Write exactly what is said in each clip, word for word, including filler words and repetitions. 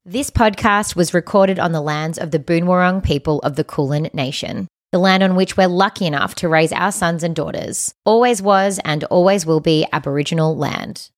This podcast was recorded on the lands of the Boonwurrung people of the Kulin Nation, the land on which we're lucky enough to raise our sons and daughters. Always was and always will be Aboriginal land.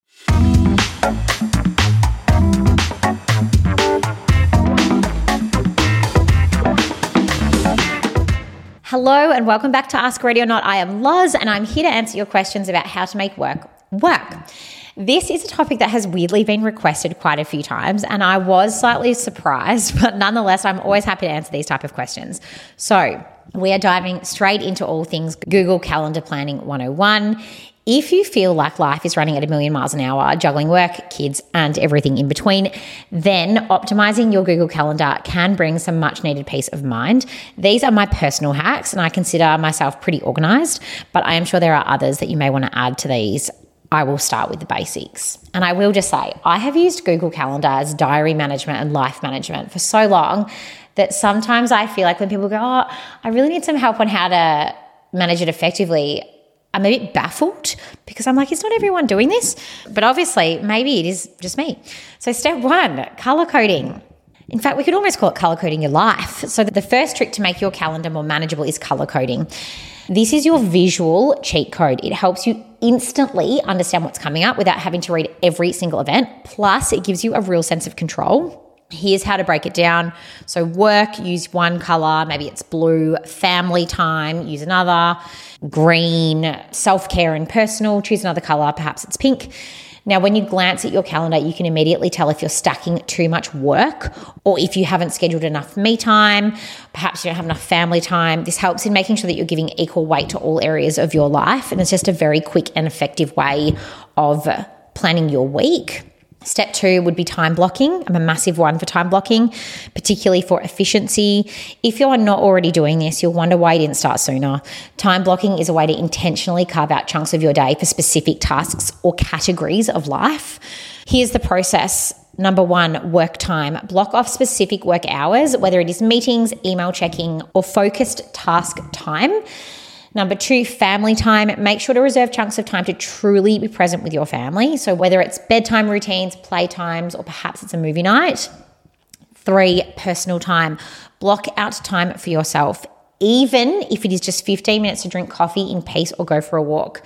Hello and welcome back to Ask Ready or Not. I am Loz and I'm here to answer your questions about how to make work work. This is a topic that has weirdly been requested quite a few times, and I was slightly surprised, but nonetheless, I'm always happy to answer these type of questions. So we are diving straight into all things Google Calendar Planning one oh one. If you feel like life is running at a million miles an hour, juggling work, kids, and everything in between, then optimizing your Google Calendar can bring some much needed peace of mind. These are my personal hacks, and I consider myself pretty organized, but I am sure there are others that you may want to add to these. I will start with the basics. And I will just say, I have used Google Calendar as diary management and life management for so long that sometimes I feel like when people go, oh, I really need some help on how to manage it effectively, I'm a bit baffled because I'm like, is not everyone doing this? But obviously, maybe it is just me. So step one, color coding. In fact, we could almost call it color coding your life. So the first trick to make your calendar more manageable is color coding. This is your visual cheat code. It helps you instantly understand what's coming up without having to read every single event. Plus, it gives you a real sense of control. Here's how to break it down. So work, use one color, maybe it's blue. Family time, use another. Green, self-care and personal, choose another color, perhaps it's pink. Now, when you glance at your calendar, you can immediately tell if you're stacking too much work or if you haven't scheduled enough me time, perhaps you don't have enough family time. This helps in making sure that you're giving equal weight to all areas of your life, and it's just a very quick and effective way of planning your week. Step two would be time blocking. I'm a massive one for time blocking, particularly for efficiency. If you are not already doing this, you'll wonder why you didn't start sooner. Time blocking is a way to intentionally carve out chunks of your day for specific tasks or categories of life. Here's the process. Number one, work time. Block off specific work hours, whether it is meetings, email checking, or focused task time. Number two, family time. Make sure to reserve chunks of time to truly be present with your family. So whether it's bedtime routines, playtimes, or perhaps it's a movie night. Three, personal time. Block out time for yourself, even if it is just fifteen minutes to drink coffee in peace or go for a walk.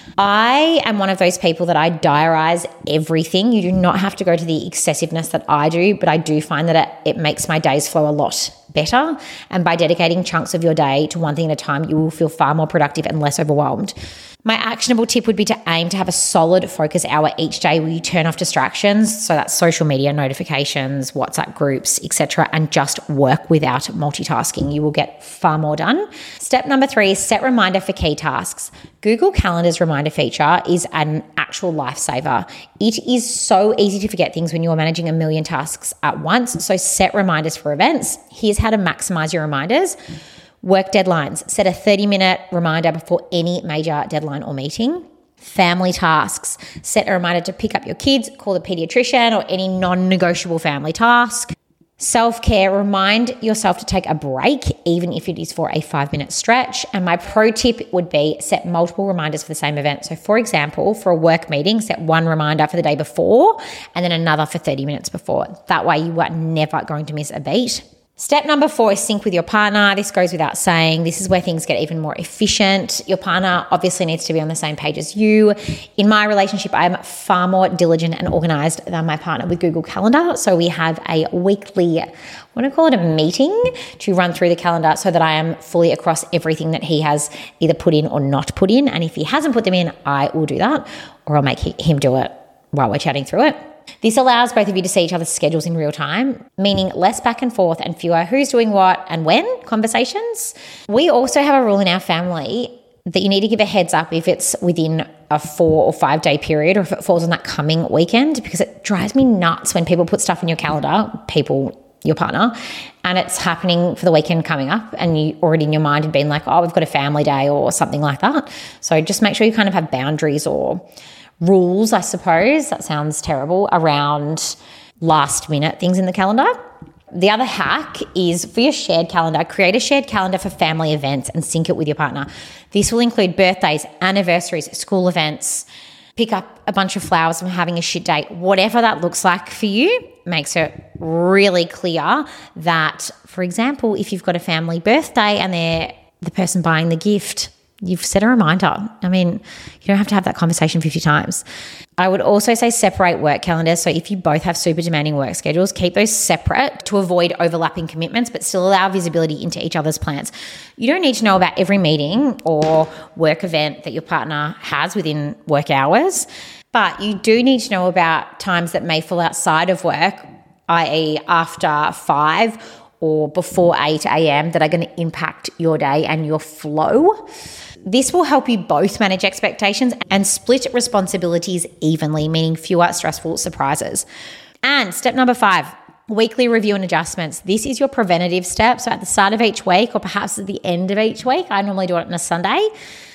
I am one of those people that I diarize everything. You do not have to go to the excessiveness that I do, but I do find that it, it makes my days flow a lot better. And by dedicating chunks of your day to one thing at a time, you will feel far more productive and less overwhelmed. My actionable tip would be to aim to have a solid focus hour each day where you turn off distractions. So that's social media notifications, WhatsApp groups, et cetera, and just work without multitasking. You will get far more done. Step number three is set reminder for key tasks. Google Calendar's reminder feature is an actual lifesaver. It is so easy to forget things when you're managing a million tasks at once. So set reminders for events. Here's how to maximize your reminders. Work deadlines. Set a thirty minute reminder before any major deadline or meeting. Family tasks. Set a reminder to pick up your kids, call the pediatrician, or any non-negotiable family task. Self-care. Remind yourself to take a break, even if it is for a five minute stretch. And my pro tip would be set multiple reminders for the same event. So for example, for a work meeting, set one reminder for the day before and then another for thirty minutes before. That way you are never going to miss a beat. Step number four is sync with your partner. This goes without saying. This is where things get even more efficient. Your partner obviously needs to be on the same page as you. In my relationship, I am far more diligent and organized than my partner with Google Calendar. So we have a weekly, I want to call it a meeting to run through the calendar so that I am fully across everything that he has either put in or not put in. And if he hasn't put them in, I will do that, or I'll make him do it while we're chatting through it. This allows both of you to see each other's schedules in real time, meaning less back and forth and fewer who's doing what and when conversations. We also have a rule in our family that you need to give a heads up if it's within a four or five day period or if it falls on that coming weekend, because it drives me nuts when people put stuff in your calendar, people, your partner, and it's happening for the weekend coming up and you already in your mind had been like, oh, we've got a family day or something like that. So just make sure you kind of have boundaries or rules, I suppose, that sounds terrible, around last minute things in the calendar. The other hack is for your shared calendar, create a shared calendar for family events and sync it with your partner. This will include birthdays, anniversaries, school events, pick up a bunch of flowers from having a shit day, whatever that looks like for you, makes it really clear that, for example, if you've got a family birthday and they're the person buying the gift, you've set a reminder. I mean, you don't have to have that conversation fifty times. I would also say separate work calendars. So if you both have super demanding work schedules, keep those separate to avoid overlapping commitments, but still allow visibility into each other's plans. You don't need to know about every meeting or work event that your partner has within work hours, but you do need to know about times that may fall outside of work, that is after five or before eight a.m. that are going to impact your day and your flow. This will help you both manage expectations and split responsibilities evenly, meaning fewer stressful surprises. And step number five, weekly review and adjustments. This is your preventative step. So at the start of each week or perhaps at the end of each week, I normally do it on a Sunday,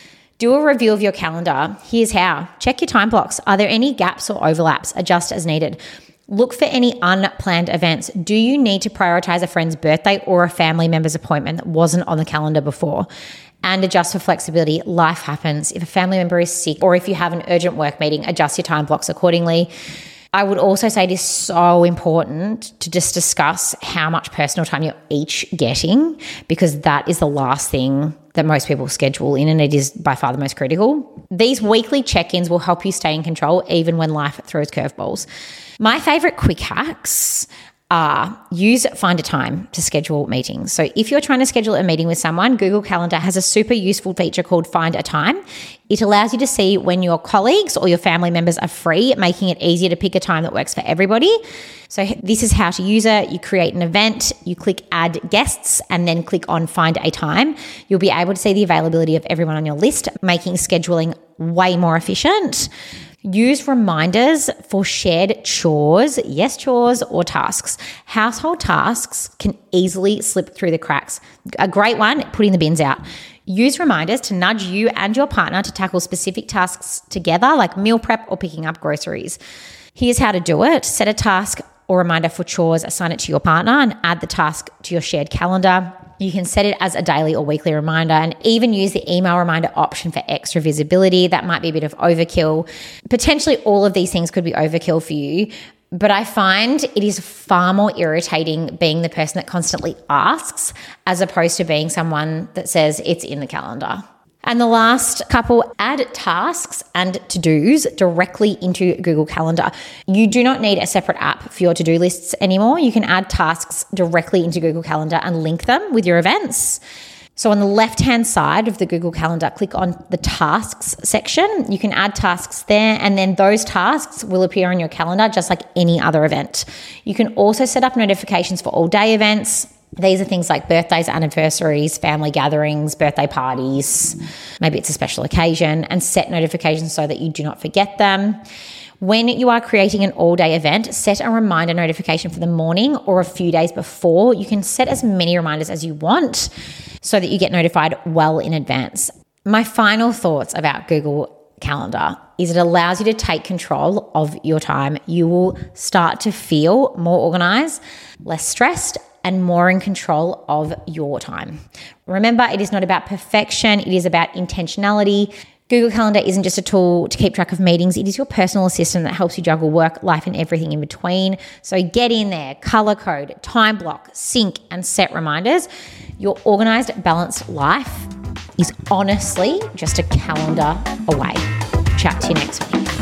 do a review of your calendar. Here's how. Check your time blocks. Are there any gaps or overlaps? Adjust as needed. Look for any unplanned events. Do you need to prioritize a friend's birthday or a family member's appointment that wasn't on the calendar before? And adjust for flexibility. Life happens. If a family member is sick or if you have an urgent work meeting, adjust your time blocks accordingly. I would also say it is so important to just discuss how much personal time you're each getting, because that is the last thing that most people schedule in, and it is by far the most critical. These weekly check-ins will help you stay in control even when life throws curveballs. My favorite quick hacks are use Find a Time to schedule meetings. So if you're trying to schedule a meeting with someone, Google Calendar has a super useful feature called Find a Time. It allows you to see when your colleagues or your family members are free, making it easier to pick a time that works for everybody. So this is how to use it. You create an event, you click Add Guests, and then click on Find a Time. You'll be able to see the availability of everyone on your list, making scheduling way more efficient. Use reminders for shared chores, yes, chores or tasks. Household tasks can easily slip through the cracks. A great one, putting the bins out. Use reminders to nudge you and your partner to tackle specific tasks together, like meal prep or picking up groceries. Here's how to do it. Set a task or reminder for chores, assign it to your partner, and add the task to your shared calendar. You can set it as a daily or weekly reminder, and even use the email reminder option for extra visibility. That might be a bit of overkill. Potentially all of these things could be overkill for you, but I find it is far more irritating being the person that constantly asks as opposed to being someone that says it's in the calendar. And the last couple, add tasks and to-dos directly into Google Calendar. You do not need a separate app for your to-do lists anymore. You can add tasks directly into Google Calendar and link them with your events. So on the left-hand side of the Google Calendar, click on the tasks section. You can add tasks there, and then those tasks will appear on your calendar just like any other event. You can also set up notifications for all day events. These are things like birthdays, anniversaries, family gatherings, birthday parties. Maybe it's a special occasion, and set notifications so that you do not forget them. When you are creating an all-day event, set a reminder notification for the morning or a few days before. You can set as many reminders as you want so that you get notified well in advance. My final thoughts about Google Calendar is it allows you to take control of your time. You will start to feel more organized, less stressed, and more in control of your time. Remember, it is not about perfection. It is about intentionality. Google Calendar isn't just a tool to keep track of meetings. It is your personal assistant that helps you juggle work, life, and everything in between. So get in there, color code, time block, sync, and set reminders. Your organized, balanced life is honestly just a calendar away. Chat to you next week.